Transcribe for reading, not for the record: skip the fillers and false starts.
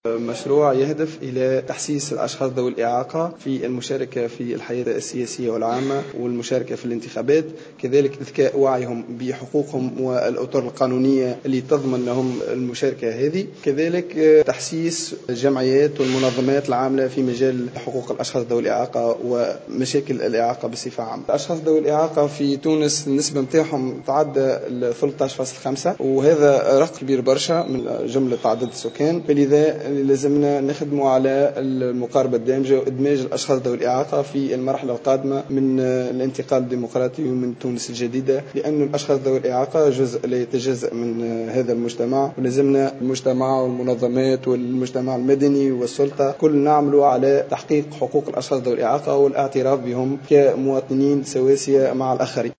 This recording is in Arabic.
مشروع يهدف إلى تحسيس الأشخاص ذوي الإعاقة في المشاركة في الحياة السياسية والعامة والمشاركة في الانتخابات، كذلك إذكاء وعيهم بحقوقهم والأطر القانونية اللي تضمن لهم المشاركة هذه، كذلك تحسيس الجمعيات والمنظمات العاملة في مجال حقوق الأشخاص ذوي الإعاقة ومشاكل الإعاقة بصفة عامة. الأشخاص ذوي الإعاقة في تونس النسبة متاعهم تعدى 13.5، وهذا رقم كبير برشا من جملة عدد السكان، فلذا لازمنا نخدموا على المقاربة الدامجة وإدماج الأشخاص ذوي الإعاقة في المرحلة القادمة من الانتقال الديمقراطي ومن تونس الجديدة، لأن الأشخاص ذوي الإعاقة جزء لا يتجزأ من هذا المجتمع، ولازمنا المجتمع والمنظمات والمجتمع المدني والسلطة كل نعملوا على تحقيق حقوق الأشخاص ذوي الإعاقة والاعتراف بهم كمواطنين سواسية مع الآخرين.